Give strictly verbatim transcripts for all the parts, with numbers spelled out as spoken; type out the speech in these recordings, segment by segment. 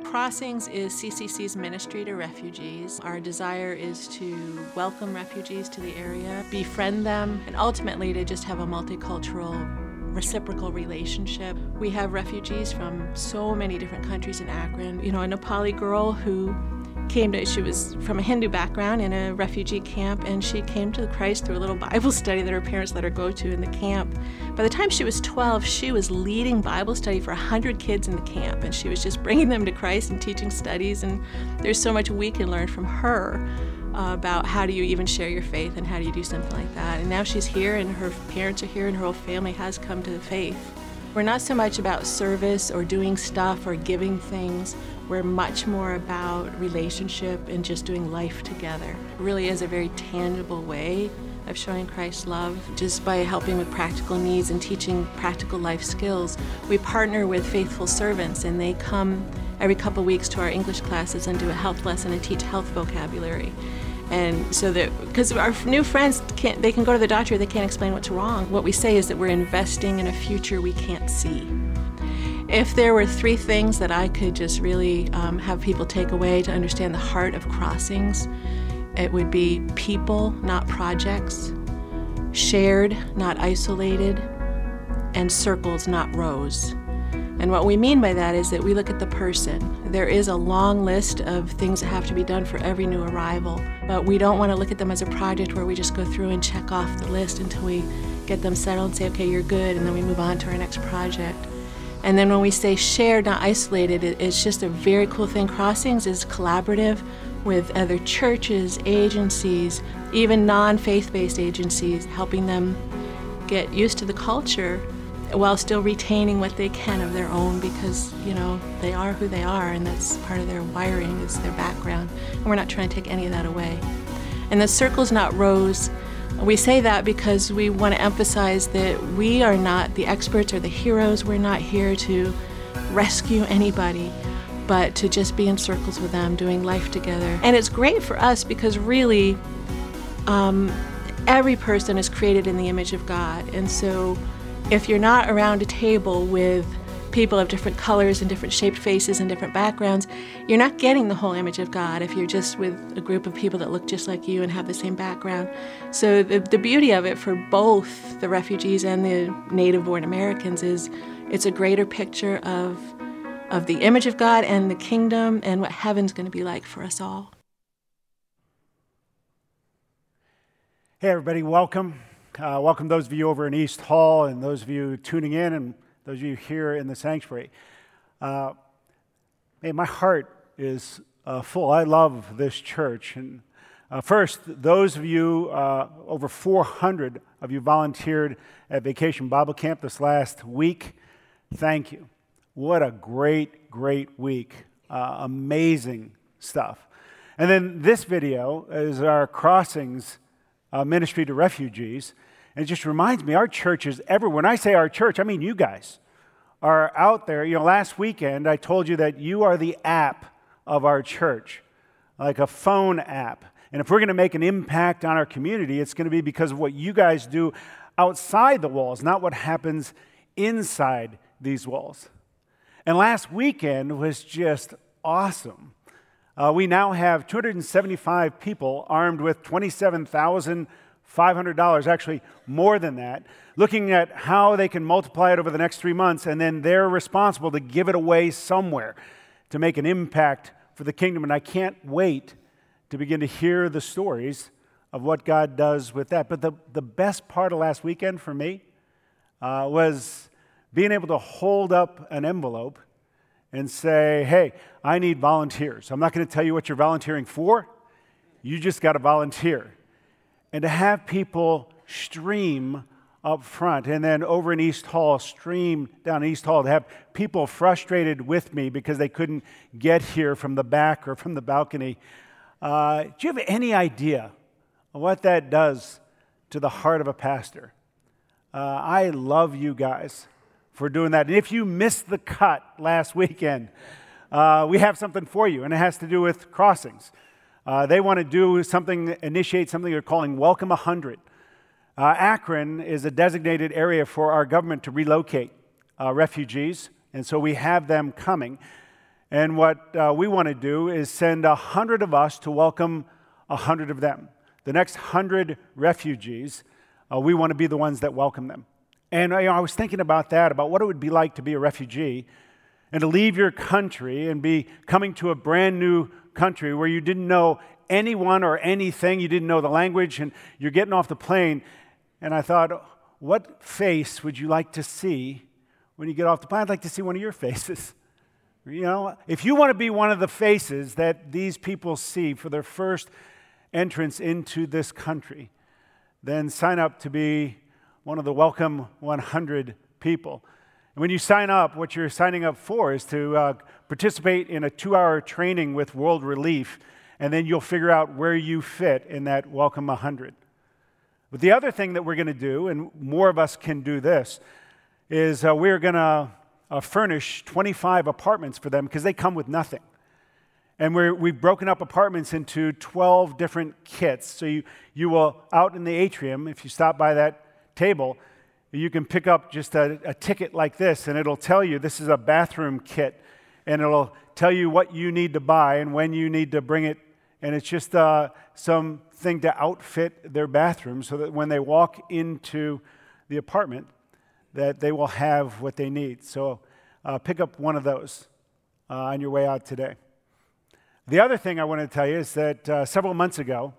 Crossings is C C C's ministry to refugees. Our desire is to welcome refugees to the area, befriend them, and ultimately to just have a multicultural, reciprocal relationship. We have refugees from so many different countries in Akron. You know, a Nepali girl who came to, she was from a Hindu background in a refugee camp, and she came to Christ through a little Bible study that her parents let her go to in the camp. By the time she was twelve, she was leading Bible study for one hundred kids in the camp, and she was just bringing them to Christ and teaching studies, and there's so much we can learn from her uh, about how do you even share your faith and how do you do something like that. And now she's here, and her parents are here, and her whole family has come to the faith. We're not so much about service or doing stuff or giving things. We're much more about relationship and just doing life together. It really is a very tangible way of showing Christ's love, just by helping with practical needs and teaching practical life skills. We partner with faithful servants, and they come every couple weeks to our English classes and do a health lesson and teach health vocabulary. And so that, because our new friends can't, they can go to the doctor, they can't explain what's wrong. What we say is that we're investing in a future we can't see. If there were three things that I could just really um, have people take away to understand the heart of Crossings, it would be people, not projects, shared, not isolated, and circles, not rows. And what we mean by that is that we look at the person. There is a long list of things that have to be done for every new arrival, but we don't want to look at them as a project where we just go through and check off the list until we get them settled and say, okay, you're good, and then we move on to our next project. And then when we say shared, not isolated, it's just a very cool thing. Crossings is collaborative with other churches, agencies, even non-faith-based agencies, helping them get used to the culture while still retaining what they can of their own, because, you know, they are who they are, and that's part of their wiring, is their background. And we're not trying to take any of that away. And the circles, not rows. We say that because we want to emphasize that we are not the experts or the heroes. We're not here to rescue anybody, but to just be in circles with them, doing life together. And it's great for us because really, um, every person is created in the image of God. And so if you're not around a table with people of different colors and different shaped faces and different backgrounds, you're not getting the whole image of God if you're just with a group of people that look just like you and have the same background. So the, the beauty of it for both the refugees and the native-born Americans is it's a greater picture of, of the image of God and the kingdom and what heaven's going to be like for us all. Hey everybody, welcome. Uh, welcome those of you over in East Hall and those of you tuning in and those of you here in the sanctuary. Uh, hey, my heart is uh, full. I love this church. And uh, first, those of you, uh, over four hundred of you volunteered at Vacation Bible Camp this last week. Thank you. What a great, great week. Uh, amazing stuff. And then this video is our Crossings uh, ministry to refugees. And it just reminds me, our church is everywhere. When I say our church, I mean you guys are out there. You know, last weekend I told you that you are the app of our church, like a phone app. And if we're going to make an impact on our community, it's going to be because of what you guys do outside the walls, not what happens inside these walls. And last weekend was just awesome. Uh, we now have two hundred seventy-five people armed with twenty-seven thousand five hundred dollars, actually more than that, looking at how they can multiply it over the next three months, and then they're responsible to give it away somewhere to make an impact for the kingdom. And I can't wait to begin to hear the stories of what God does with that. But the, the best part of last weekend for me uh, was being able to hold up an envelope and say, hey, I need volunteers. I'm not going to tell you what you're volunteering for. You just got to volunteer. And to have people stream up front, and then over in East Hall, stream down East Hall, to have people frustrated with me because they couldn't get here from the back or from the balcony. Uh, do you have any idea what that does to the heart of a pastor? Uh, I love you guys for doing that. And if you missed the cut last weekend, uh, we have something for you, and it has to do with Crossings. Uh, they want to do something, initiate something they're calling Welcome one hundred. Uh, Akron is a designated area for our government to relocate uh, refugees, and so we have them coming. And what uh, we want to do is send a hundred of us to welcome a hundred of them. The next hundred refugees, uh, we want to be the ones that welcome them. And you know, I was thinking about that, about what it would be like to be a refugee and to leave your country and be coming to a brand new country where you didn't know anyone or anything, you didn't know the language, and you're getting off the plane. And I thought, what face would you like to see when you get off the plane? I'd like to see one of your faces. You know, if you want to be one of the faces that these people see for their first entrance into this country, then sign up to be one of the Welcome one hundred people. And when you sign up, what you're signing up for is to uh, participate in a two-hour training with World Relief, and then you'll figure out where you fit in that Welcome one hundred. But the other thing that we're going to do, and more of us can do this, is uh, we're going to uh, furnish twenty-five apartments for them because they come with nothing. And we're, we've broken up apartments into twelve different kits. So you, you will, out in the atrium, if you stop by that table, you can pick up just a, a ticket like this, and it'll tell you this is a bathroom kit, and it'll tell you what you need to buy and when you need to bring it. And it's just uh, something to outfit their bathroom so that when they walk into the apartment, that they will have what they need. So uh, pick up one of those uh, on your way out today. The other thing I want to tell you is that uh, several months ago,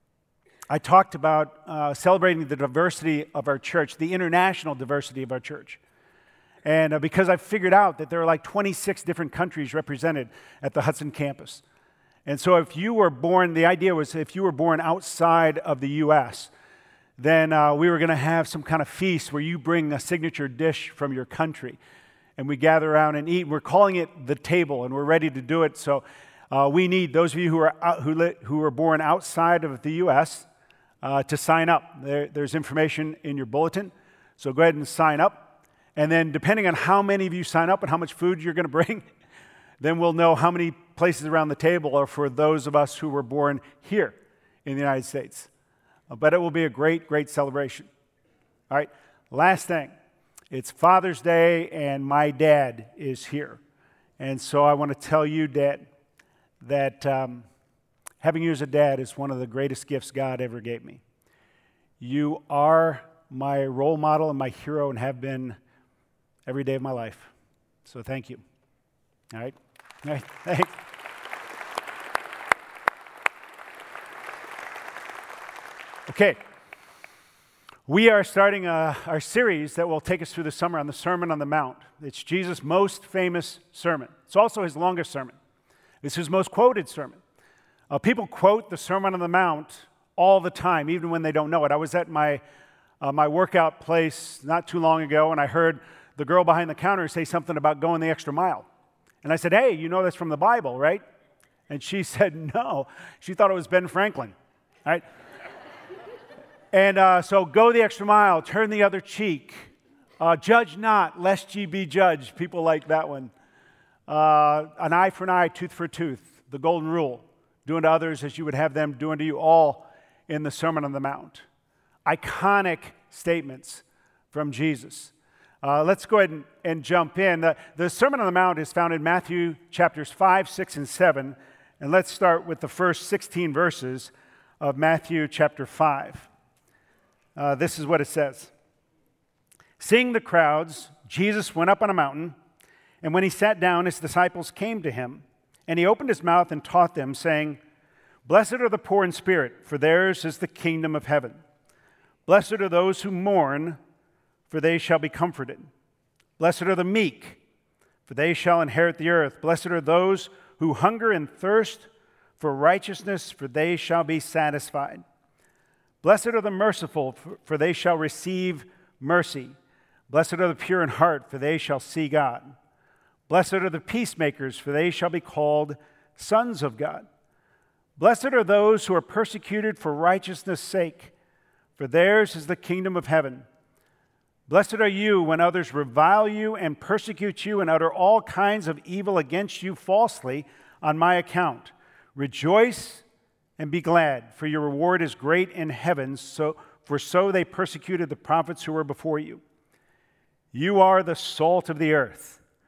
I talked about uh, celebrating the diversity of our church, the international diversity of our church. And uh, because I figured out that there are like twenty-six different countries represented at the Hudson campus. And so if you were born, the idea was if you were born outside of the U S, then uh, we were going to have some kind of feast where you bring a signature dish from your country. And we gather around and eat. We're calling it The Table, and we're ready to do it. So uh, we need those of you who are, out, who, li- who are born outside of the U S uh, to sign up. There, there's information in your bulletin. So go ahead and sign up. And then depending on how many of you sign up and how much food you're going to bring, then we'll know how many places around the table are for those of us who were born here in the United States. Uh, but it will be a great, great celebration. All right, last thing. It's Father's Day, and my dad is here. And so I want to tell you, Dad, that um, having you as a dad is one of the greatest gifts God ever gave me. You are my role model and my hero and have been every day of my life. So thank you. All right? All right. Thanks. Okay. We are starting a, our series that will take us through the summer on the Sermon on the Mount. It's Jesus' most famous sermon. It's also his longest sermon. It's his most quoted sermon. Uh, people quote the Sermon on the Mount all the time, even when they don't know it. I was at my, uh, my workout place not too long ago, and I heard the girl behind the counter say something about going the extra mile. And I said, hey, you know that's from the Bible, right? And she said, no. She thought it was Ben Franklin, right? And uh, so go the extra mile, turn the other cheek, uh, judge not, lest ye be judged. People like that one. Uh, an eye for an eye, tooth for a tooth, the golden rule. Do unto others as you would have them do unto you, all in the Sermon on the Mount. Iconic statements from Jesus. Uh, let's go ahead and, and jump in. The, the Sermon on the Mount is found in Matthew chapters five, six, and seven. And let's start with the first sixteen verses of Matthew chapter five. Uh, this is what it says. Seeing the crowds, Jesus went up on a mountain, and when he sat down, his disciples came to him, and he opened his mouth and taught them, saying, Blessed are the poor in spirit, for theirs is the kingdom of heaven. Blessed are those who mourn, for they shall be comforted. Blessed are the meek, for they shall inherit the earth. Blessed are those who hunger and thirst for righteousness, for they shall be satisfied. Blessed are the merciful, for they shall receive mercy. Blessed are the pure in heart, for they shall see God. Blessed are the peacemakers, for they shall be called sons of God. Blessed are those who are persecuted for righteousness' sake, for theirs is the kingdom of heaven. Blessed are you when others revile you and persecute you and utter all kinds of evil against you falsely on my account. Rejoice and be glad, for your reward is great in heaven, so, for so they persecuted the prophets who were before you. You are the salt of the earth.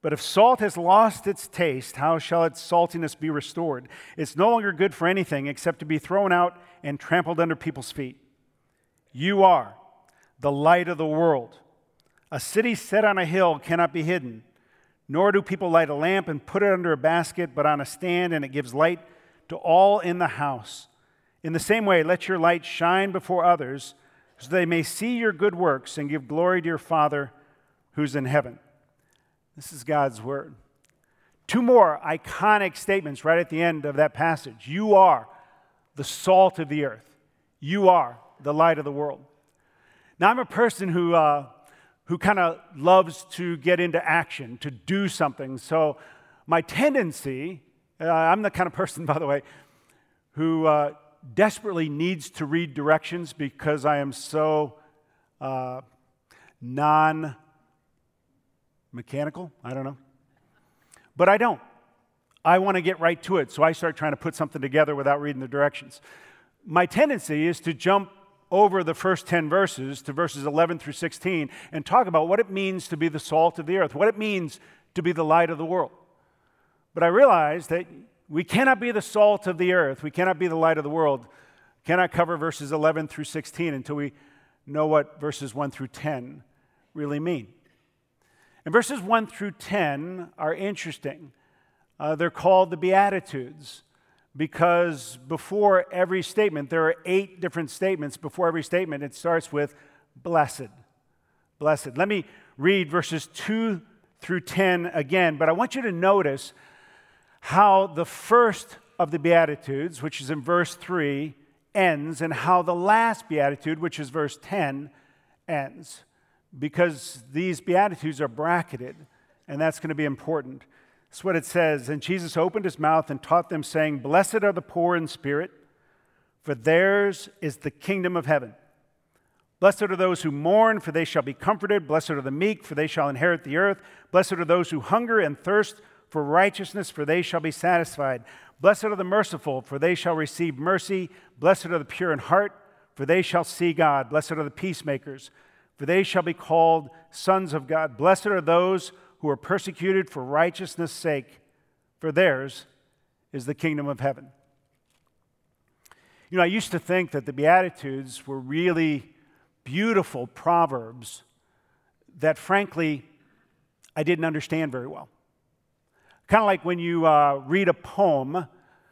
But if salt has lost its taste, how shall its saltiness be restored? It's no longer good for anything except to be thrown out and trampled under people's feet. You are the light of the world. A city set on a hill cannot be hidden, nor do people light a lamp and put it under a basket, but on a stand, and it gives light to all in the house. In the same way, let your light shine before others, so they may see your good works and give glory to your Father who's in heaven. This is God's word. Two more iconic statements right at the end of that passage. You are the salt of the earth. You are the light of the world. Now, I'm a person who, uh, who kind of loves to get into action, to do something. So my tendency, uh, I'm the kind of person, by the way, who uh, desperately needs to read directions because I am so uh, non- mechanical, I don't know. But I don't. I want to get right to it, so I start trying to put something together without reading the directions. My tendency is to jump over the first ten verses to verses eleven through sixteen and talk about what it means to be the salt of the earth, what it means to be the light of the world. But I realize that we cannot be the salt of the earth, we cannot be the light of the world, cannot cover verses eleven through sixteen until we know what verses one through ten really mean. And verses one through ten are interesting. Uh, they're called the Beatitudes because before every statement, there are eight different statements. Before every statement, it starts with blessed. Blessed. Let me read verses two through ten again, but I want you to notice how the first of the Beatitudes, which is in verse three, ends, and how the last Beatitude, which is verse ten, ends. Because these Beatitudes are bracketed, and that's going to be important. That's what it says. And Jesus opened his mouth and taught them, saying, Blessed are the poor in spirit, for theirs is the kingdom of heaven. Blessed are those who mourn, for they shall be comforted. Blessed are the meek, for they shall inherit the earth. Blessed are those who hunger and thirst for righteousness, for they shall be satisfied. Blessed are the merciful, for they shall receive mercy. Blessed are the pure in heart, for they shall see God. Blessed are the peacemakers, for they shall be called sons of God. Blessed are those who are persecuted for righteousness' sake, for theirs is the kingdom of heaven. You know, I used to think that the Beatitudes were really beautiful proverbs that, frankly, I didn't understand very well. Kind of like when you uh, read a poem,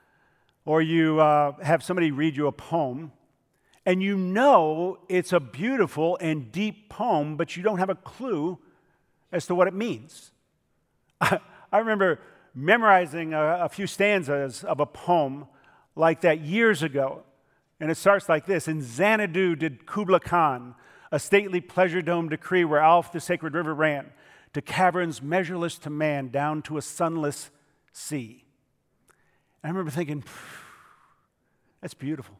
or you uh, have somebody read you a poem, and you know it's a beautiful and deep poem, but you don't have a clue as to what it means. I, I remember memorizing a, a few stanzas of a poem like that years ago. And it starts like this. In Xanadu did Kubla Khan a stately pleasure-dome decree where Alph the sacred river ran to caverns measureless to man down to a sunless sea. And I remember thinking, that's beautiful.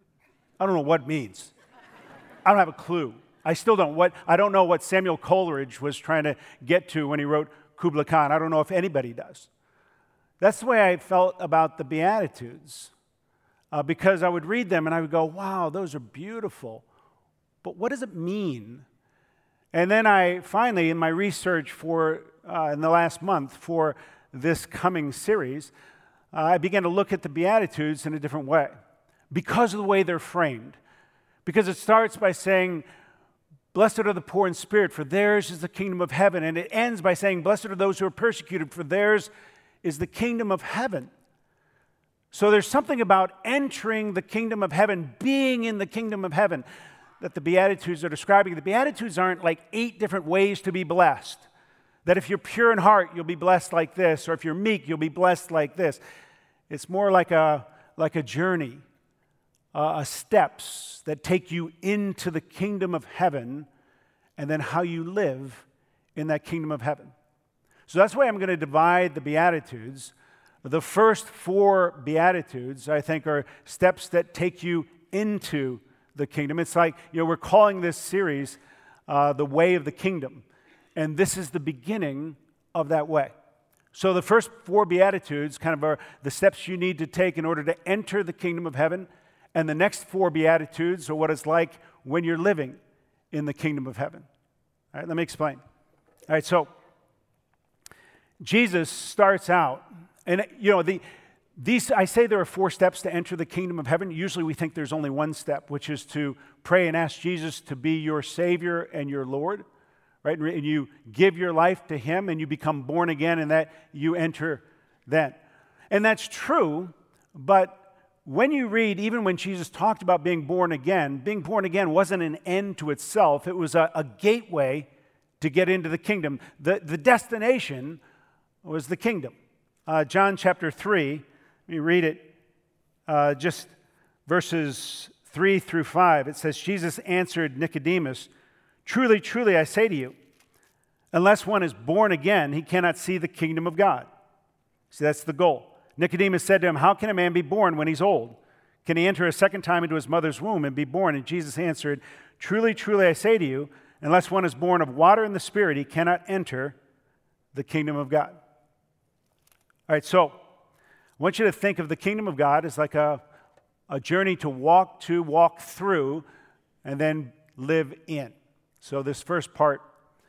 I don't know what it means. I don't have a clue. I still don't. What I don't know what Samuel Coleridge was trying to get to when he wrote Kubla Khan. I don't know if anybody does. That's the way I felt about the Beatitudes, uh, because I would read them and I would go, wow, those are beautiful. But what does it mean? And then I finally, in my research for uh, in the last month for this coming series, uh, I began to look at the Beatitudes in a different way, because of the way they're framed. Because it starts by saying, blessed are the poor in spirit, for theirs is the kingdom of heaven. And it ends by saying, blessed are those who are persecuted, for theirs is the kingdom of heaven. So there's something about entering the kingdom of heaven, being in the kingdom of heaven, that the Beatitudes are describing. The Beatitudes aren't like eight different ways to be blessed. That if you're pure in heart, you'll be blessed like this, or if you're meek, you'll be blessed like this. It's more like a, like a journey. Uh, steps that take you into the kingdom of heaven, and then how you live in that kingdom of heaven. So that's why I'm going to divide the Beatitudes. The first four Beatitudes, I think, are steps that take you into the kingdom. It's like, you know, we're calling this series uh, The Way of the Kingdom, and this is the beginning of that way. So the first four Beatitudes kind of are the steps you need to take in order to enter the kingdom of heaven. And the next four Beatitudes are what it's like when you're living in the kingdom of heaven. All right, let me explain. All right, so Jesus starts out, and you know, the, these, I say there are four steps to enter the kingdom of heaven. Usually we think there's only one step, which is to pray and ask Jesus to be your Savior and your Lord, right? And you give your life to Him and you become born again, and that you enter then. And that's true, but when you read, even when Jesus talked about being born again, being born again wasn't an end to itself. It was a, a gateway to get into the kingdom. The, the destination was the kingdom. Uh, John chapter three, let me read it, uh, just verses three through five. It says, Jesus answered Nicodemus, "Truly, truly, I say to you, unless one is born again, he cannot see the kingdom of God." See, that's the goal. Nicodemus said to him, "How can a man be born when he's old? Can he enter a second time into his mother's womb and be born?" And Jesus answered, "Truly, truly, I say to you, unless one is born of water and the Spirit, he cannot enter the kingdom of God." All right, so I want you to think of the kingdom of God as like a, a journey to walk to, walk through, and then live in. So this first part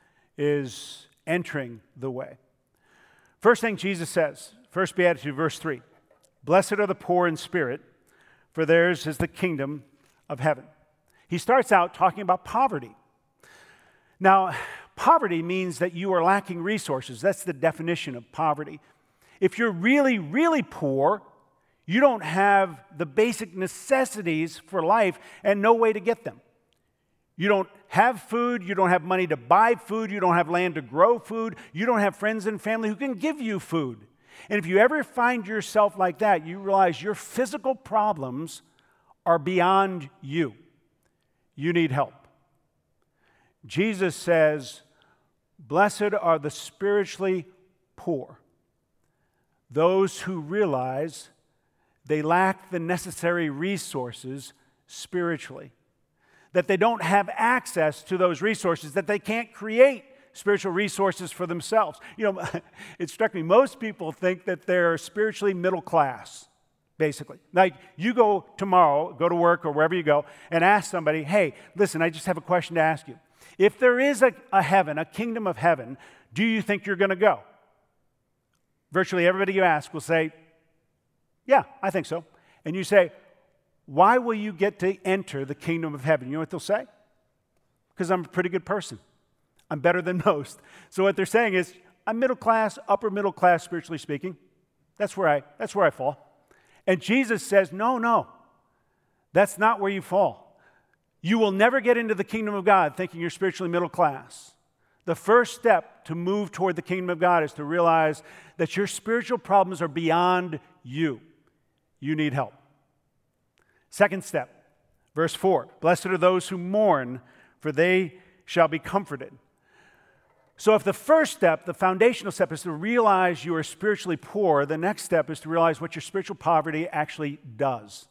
is entering the way. First thing Jesus says, first Beatitude, verse three, "Blessed are the poor in spirit, for theirs is the kingdom of heaven." He starts out talking about poverty. Now, poverty means that you are lacking resources. That's the definition of poverty. If you're really, really poor, you don't have the basic necessities for life and no way to get them. You don't have food, you don't have money to buy food, you don't have land to grow food, you don't have friends and family who can give you food. And if you ever find yourself like that, you realize your physical problems are beyond you. You need help. Jesus says, "Blessed are the spiritually poor, those who realize they lack the necessary resources spiritually, that they don't have access to those resources, that they can't create spiritual resources for themselves." You know, it struck me, most people think that they're spiritually middle class, basically. Like, you go tomorrow, go to work or wherever you go, and ask somebody, "Hey, listen, I just have a question to ask you. If there is a, a heaven, a kingdom of heaven, do you think you're going to go?" Virtually everybody you ask will say, "Yeah, I think so." And you say, "Why will you get to enter the kingdom of heaven?" You know what they'll say? "Because I'm a pretty good person. I'm better than most." So what they're saying is, I'm middle class, upper middle class, spiritually speaking. That's where I, that's where I fall. And Jesus says, no, no, that's not where you fall. You will never get into the kingdom of God thinking you're spiritually middle class. The first step to move toward the kingdom of God is to realize that your spiritual problems are beyond you. You need help. Second step, verse four, "Blessed are those who mourn, for they shall be comforted." So if the first step, the foundational step, is to realize you are spiritually poor, the next step is to realize what your spiritual poverty actually does.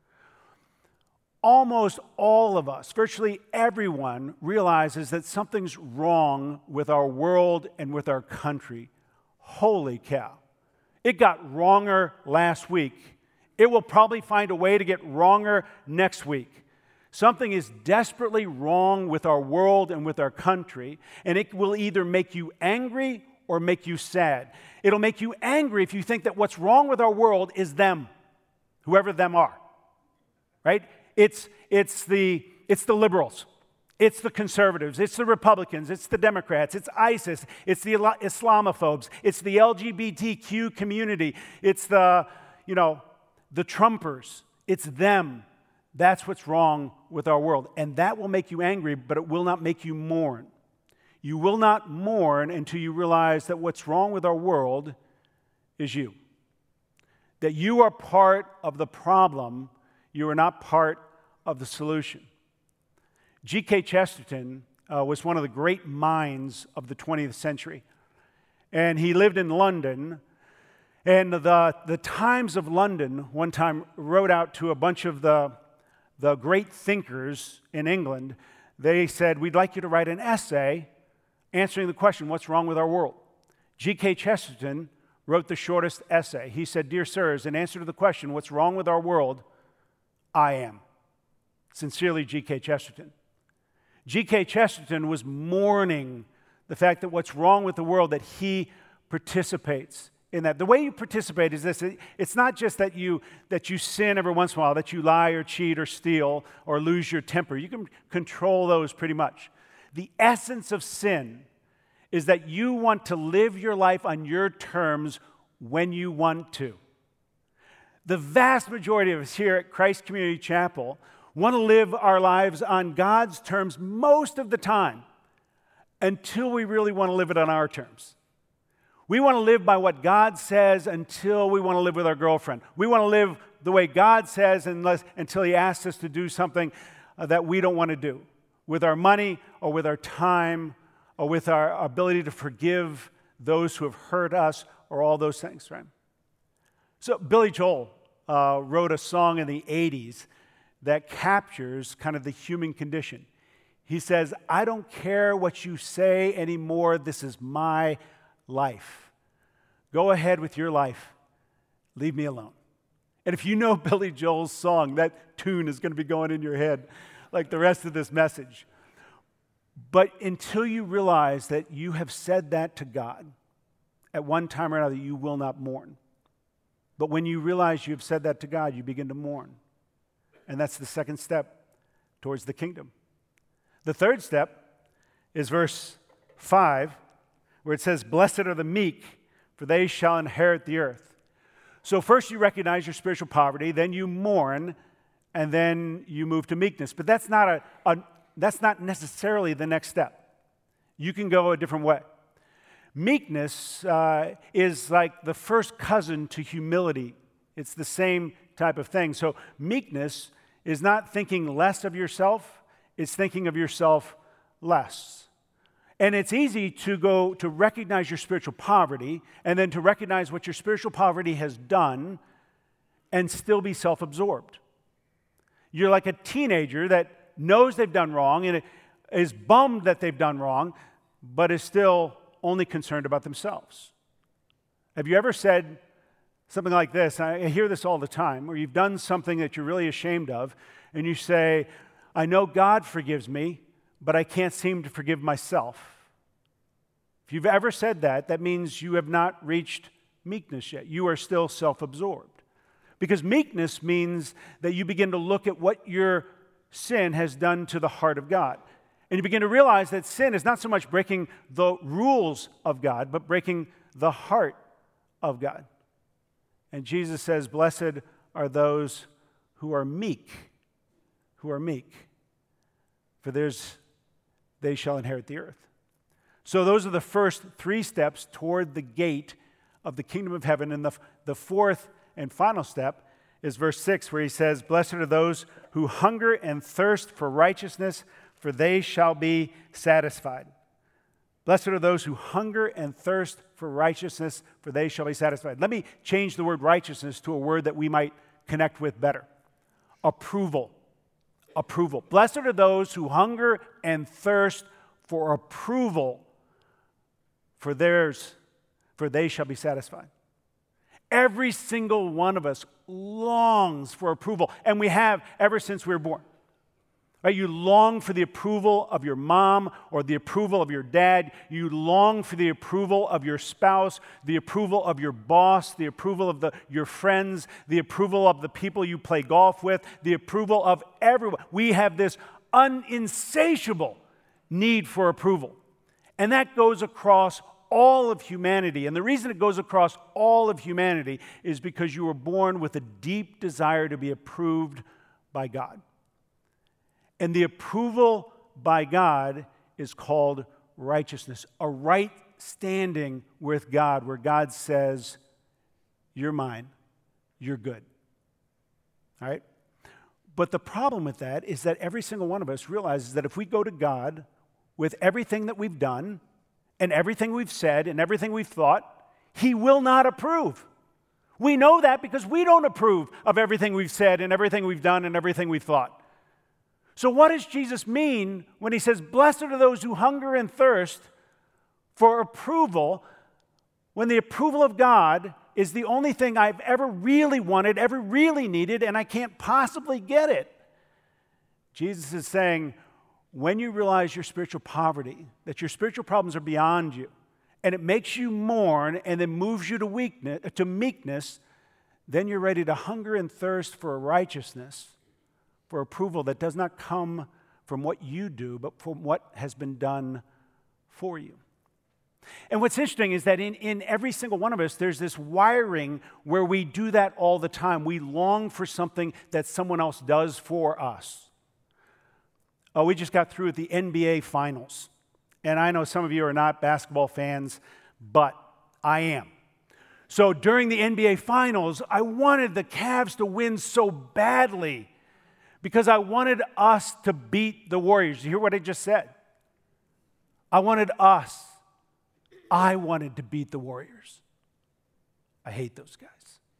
Almost all of us, virtually everyone, realizes that something's wrong with our world and with our country. Holy cow. It got wronger last week. It will probably find a way to get wronger next week. Something is desperately wrong with our world and with our country, and it will either make you angry or make you sad. It'll make you angry if you think that what's wrong with our world is them, whoever them are, right? It's, it's, the, it's the liberals, it's the conservatives, it's the Republicans, it's the Democrats, it's ISIS, it's the Islamophobes, it's the L G B T Q community, it's the, you know, the Trumpers, it's them. That's what's wrong with our world. And that will make you angry, but it will not make you mourn. You will not mourn until you realize that what's wrong with our world is you. That you are part of the problem. You are not part of the solution. G K Chesterton uh, was one of the great minds of the twentieth century. And he lived in London. And the, the Times of London one time wrote out to a bunch of the, the great thinkers in England. They said, "We'd like you to write an essay answering the question, what's wrong with our world?" G K Chesterton wrote the shortest essay. He said, "Dear sirs, in answer to the question, what's wrong with our world, I am." Sincerely, G K Chesterton. G K Chesterton was mourning the fact that what's wrong with the world that he participates in that. The way you participate is this. It's not just that you, that you sin every once in a while, that you lie or cheat or steal or lose your temper. You can control those pretty much. The essence of sin is that you want to live your life on your terms when you want to. The vast majority of us here at Christ Community Chapel want to live our lives on God's terms most of the time until we really want to live it on our terms. We want to live by what God says until we want to live with our girlfriend. We want to live the way God says unless, until He asks us to do something uh, that we don't want to do with our money or with our time or with our ability to forgive those who have hurt us or all those things, right? So Billy Joel uh, wrote a song in the eighties that captures kind of the human condition. He says, I don't care what you say anymore. This is my life. Go ahead with your life. Leave me alone. And if you know Billy Joel's song, that tune is going to be going in your head like the rest of this message. But until you realize that you have said that to God at one time or another, you will not mourn. But when you realize you have said that to God, you begin to mourn. And that's the second step towards the kingdom. The third step is verse five, where it says, blessed are the meek, for they shall inherit the earth. So first you recognize your spiritual poverty, then you mourn, and then you move to meekness. But that's not, a, a, that's not necessarily the next step. You can go a different way. Meekness uh, is like the first cousin to humility. It's the same type of thing. So meekness is not thinking less of yourself, it's thinking of yourself less. And it's easy to go to recognize your spiritual poverty and then to recognize what your spiritual poverty has done and still be self-absorbed. You're like a teenager that knows they've done wrong and is bummed that they've done wrong, but is still only concerned about themselves. Have you ever said something like this? I hear this all the time, where you've done something that you're really ashamed of, and you say, I know God forgives me, but I can't seem to forgive myself. If you've ever said that, that means you have not reached meekness yet. You are still self-absorbed. Because meekness means that you begin to look at what your sin has done to the heart of God. And you begin to realize that sin is not so much breaking the rules of God, but breaking the heart of God. And Jesus says, blessed are those who are meek, who are meek, for there's, they shall inherit the earth. So those are the first three steps toward the gate of the kingdom of heaven. And the, the fourth and final step is verse six, where he says, blessed are those who hunger and thirst for righteousness, for they shall be satisfied. Blessed are those who hunger and thirst for righteousness, for they shall be satisfied. Let me change the word righteousness to a word that we might connect with better. Approval. Approval. Blessed are those who hunger and thirst for approval, for theirs, for they shall be satisfied. Every single one of us longs for approval, and we have ever since we were born. Right? You long for the approval of your mom or the approval of your dad. You long for the approval of your spouse, the approval of your boss, the approval of the, your friends, the approval of the people you play golf with, the approval of everyone. We have this uninsatiable need for approval. And that goes across all of humanity. And the reason it goes across all of humanity is because you were born with a deep desire to be approved by God. And the approval by God is called righteousness, a right standing with God where God says, you're mine, you're good. All right? But the problem with that is that every single one of us realizes that if we go to God with everything that we've done and everything we've said and everything we've thought, He will not approve. We know that because we don't approve of everything we've said and everything we've done and everything we've thought. So what does Jesus mean when He says, blessed are those who hunger and thirst for approval, when the approval of God is the only thing I've ever really wanted, ever really needed, and I can't possibly get it? Jesus is saying, when you realize your spiritual poverty, that your spiritual problems are beyond you, and it makes you mourn and then moves you to weakness, to meekness, then you're ready to hunger and thirst for a righteousness, for approval that does not come from what you do, but from what has been done for you. And what's interesting is that in, in every single one of us, there's this wiring where we do that all the time. We long for something that someone else does for us. Oh, we just got through with the N B A Finals. And I know some of you are not basketball fans, but I am. So during the N B A Finals, I wanted the Cavs to win so badly because I wanted us to beat the Warriors. You hear what I just said? I wanted us. I wanted to beat the Warriors. I hate those guys.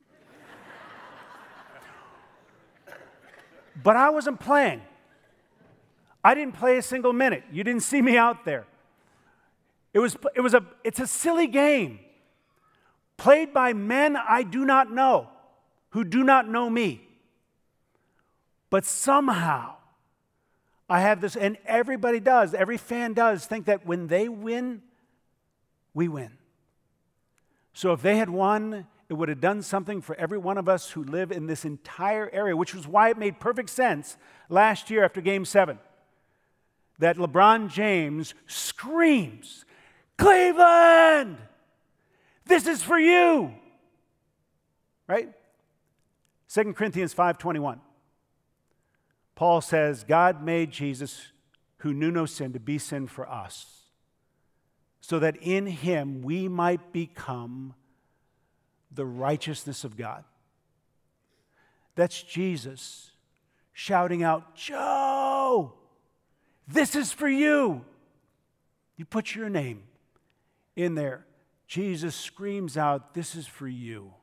But I wasn't playing. I didn't play a single minute. You didn't see me out there. It was, it was a, it's a silly game played by men I do not know, who do not know me. But somehow, I have this, and everybody does, every fan does, think that when they win, we win. So if they had won, it would have done something for every one of us who live in this entire area, which was why it made perfect sense last year after Game seven, that LeBron James screams, "Cleveland, this is for you!" Right? Second Corinthians five twenty-one. Paul says, God made Jesus, who knew no sin, to be sin for us, so that in him we might become the righteousness of God. That's Jesus shouting out, "Joe, this is for you." You put your name in there. Jesus screams out, "This is for you."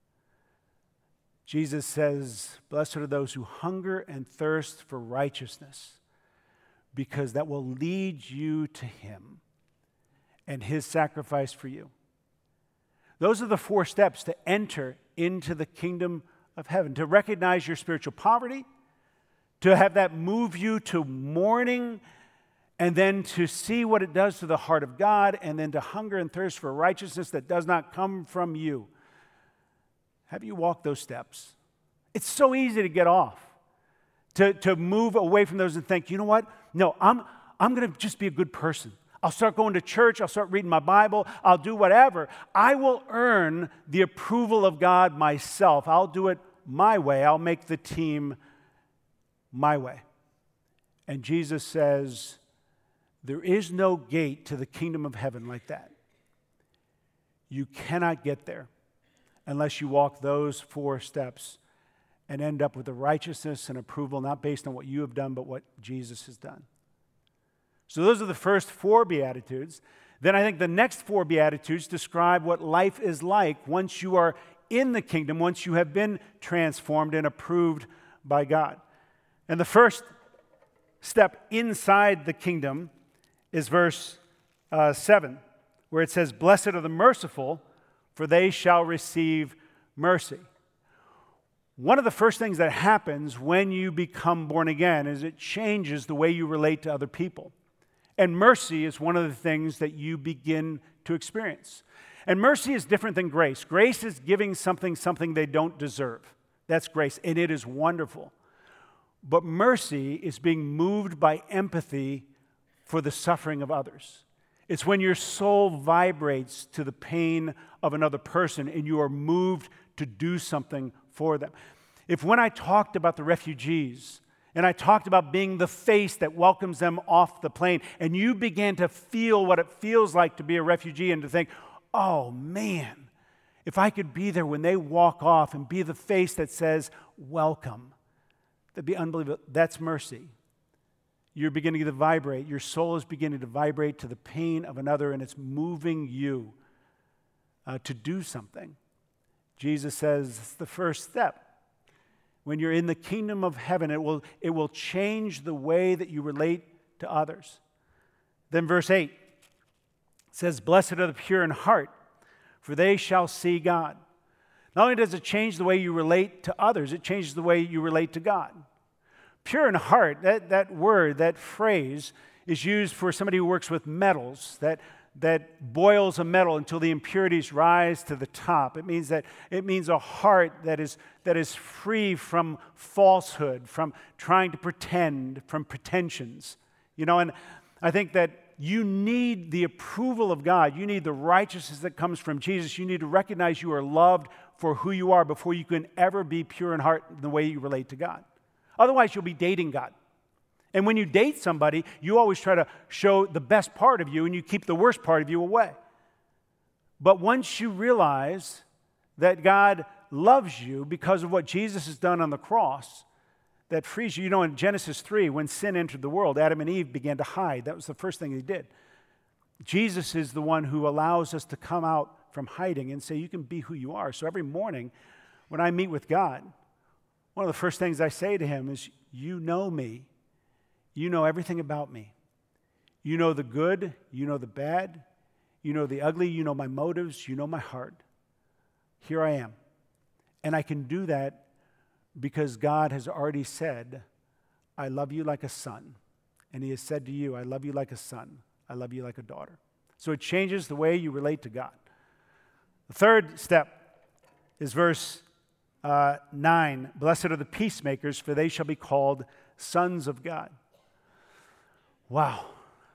Jesus says, blessed are those who hunger and thirst for righteousness, because that will lead you to him and his sacrifice for you. Those are the four steps to enter into the kingdom of heaven, to recognize your spiritual poverty, to have that move you to mourning, and then to see what it does to the heart of God, and then to hunger and thirst for righteousness that does not come from you. Have you walked those steps? It's so easy to get off, to, to move away from those and think, you know what? No, I'm, I'm going to just be a good person. I'll start going to church. I'll start reading my Bible. I'll do whatever. I will earn the approval of God myself. I'll do it my way. I'll make the team my way. And Jesus says, there is no gate to the kingdom of heaven like that. You cannot get there unless you walk those four steps and end up with the righteousness and approval, not based on what you have done, but what Jesus has done. So those are the first four Beatitudes. Then I think the next four Beatitudes describe what life is like once you are in the kingdom, once you have been transformed and approved by God. And the first step inside the kingdom is verse uh, seven, where it says, blessed are the merciful, for they shall receive mercy. One of the first things that happens when you become born again is it changes the way you relate to other people. And mercy is one of the things that you begin to experience. And mercy is different than grace. Grace is giving something something they don't deserve. That's grace, and it is wonderful. But mercy is being moved by empathy for the suffering of others. It's when your soul vibrates to the pain of another person and you are moved to do something for them. If when I talked about the refugees and I talked about being the face that welcomes them off the plane, and you began to feel what it feels like to be a refugee and to think, oh man, if I could be there when they walk off and be the face that says, welcome, that'd be unbelievable. That's mercy. You're beginning to vibrate. Your soul is beginning to vibrate to the pain of another, and it's moving you uh, to do something. Jesus says it's the first step. When you're in the kingdom of heaven, it will, it will change the way that you relate to others. Then verse eight says, blessed are the pure in heart, for they shall see God. Not only does it change the way you relate to others, it changes the way you relate to God. Pure in heart, that, that word, that phrase, is used for somebody who works with metals, that that boils a metal until the impurities rise to the top. It means that it means a heart that is that is free from falsehood, from trying to pretend, from pretensions. You know, and I think that you need the approval of God. You need the righteousness that comes from Jesus. You need to recognize you are loved for who you are before you can ever be pure in heart in the way you relate to God. Otherwise, you'll be dating God. And when you date somebody, you always try to show the best part of you and you keep the worst part of you away. But once you realize that God loves you because of what Jesus has done on the cross, that frees you. You know, in Genesis three, when sin entered the world, Adam and Eve began to hide. That was the first thing they did. Jesus is the one who allows us to come out from hiding and say, you can be who you are. So every morning when I meet with God, one of the first things I say to him is, you know me. You know everything about me. You know the good, you know the bad, you know the ugly, you know my motives, you know my heart. Here I am. And I can do that because God has already said, I love you like a son. And he has said to you, I love you like a son. I love you like a daughter. So it changes the way you relate to God. The third step is verse uh, nine. Blessed are the peacemakers, for they shall be called sons of God. Wow.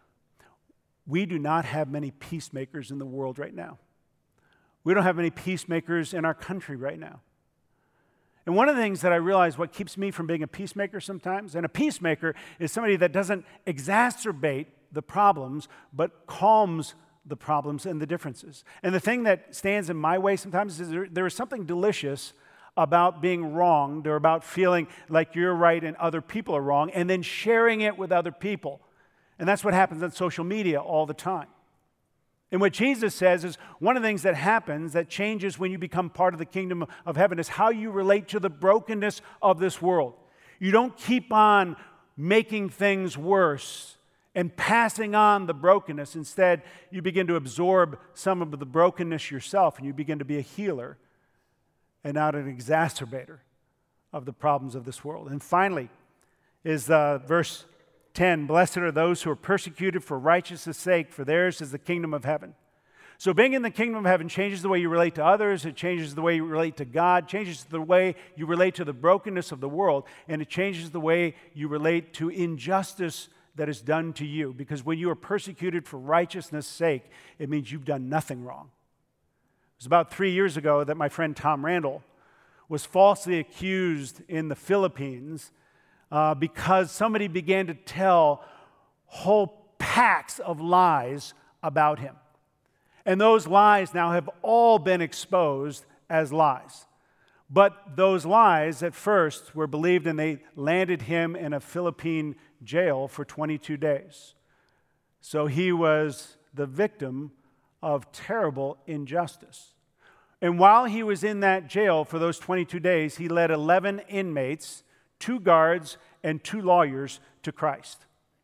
We do not have many peacemakers in the world right now. We don't have many peacemakers in our country right now. And one of the things that I realize what keeps me from being a peacemaker sometimes, and a peacemaker is somebody that doesn't exacerbate the problems, but calms the problems and the differences. And the thing that stands in my way sometimes is there, there is something delicious about being wronged or about feeling like you're right and other people are wrong, and then sharing it with other people. And that's what happens on social media all the time. And what Jesus says is one of the things that happens that changes when you become part of the kingdom of heaven is how you relate to the brokenness of this world. You don't keep on making things worse and passing on the brokenness. Instead, you begin to absorb some of the brokenness yourself and you begin to be a healer and not an exacerbator of the problems of this world. And finally is uh, verse ten, blessed are those who are persecuted for righteousness' sake, for theirs is the kingdom of heaven. So being in the kingdom of heaven changes the way you relate to others, it changes the way you relate to God, changes the way you relate to the brokenness of the world, and it changes the way you relate to injustice that is done to you. Because when you are persecuted for righteousness' sake, it means you've done nothing wrong. It was about three years ago that my friend Tom Randall was falsely accused in the Philippines Uh, because somebody began to tell whole packs of lies about him. And those lies now have all been exposed as lies. But those lies at first were believed and they landed him in a Philippine jail for twenty-two days. So he was the victim of terrible injustice. And while he was in that jail for those twenty-two days, he led eleven inmates, two guards, and two lawyers to Christ.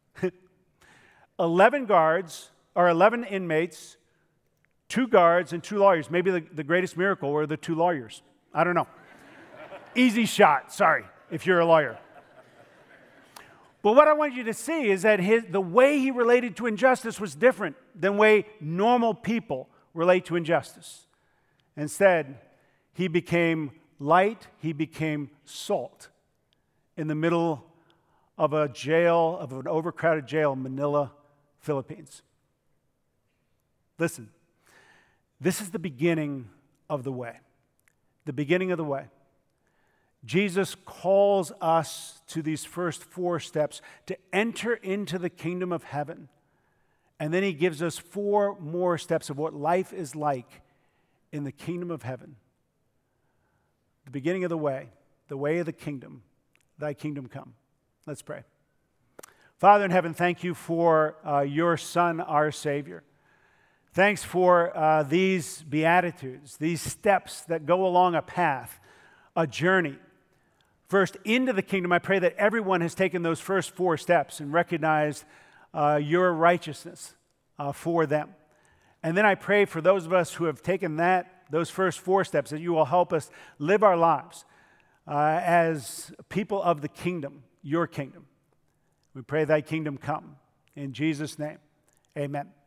eleven guards, or eleven inmates, two guards, and two lawyers. Maybe the, the greatest miracle were the two lawyers. I don't know. Easy shot, sorry, if you're a lawyer. But what I want you to see is that his, the way he related to injustice was different than the way normal people relate to injustice. Instead, he became light, he became salt in the middle of a jail, of an overcrowded jail in Manila, Philippines. Listen, this is the beginning of the way. The beginning of the way. Jesus calls us to these first four steps to enter into the kingdom of heaven. And then he gives us four more steps of what life is like in the kingdom of heaven. The beginning of the way, the way of the kingdom. Thy kingdom come. Let's pray. Father in heaven, thank you for uh, your Son, our Savior. Thanks for uh, these beatitudes, these steps that go along a path, a journey. First, into the kingdom, I pray that everyone has taken those first four steps and recognized uh, your righteousness uh, for them. And then I pray for those of us who have taken that, those first four steps, that you will help us live our lives Uh, as people of the kingdom, your kingdom. We pray thy kingdom come. In Jesus' name, amen.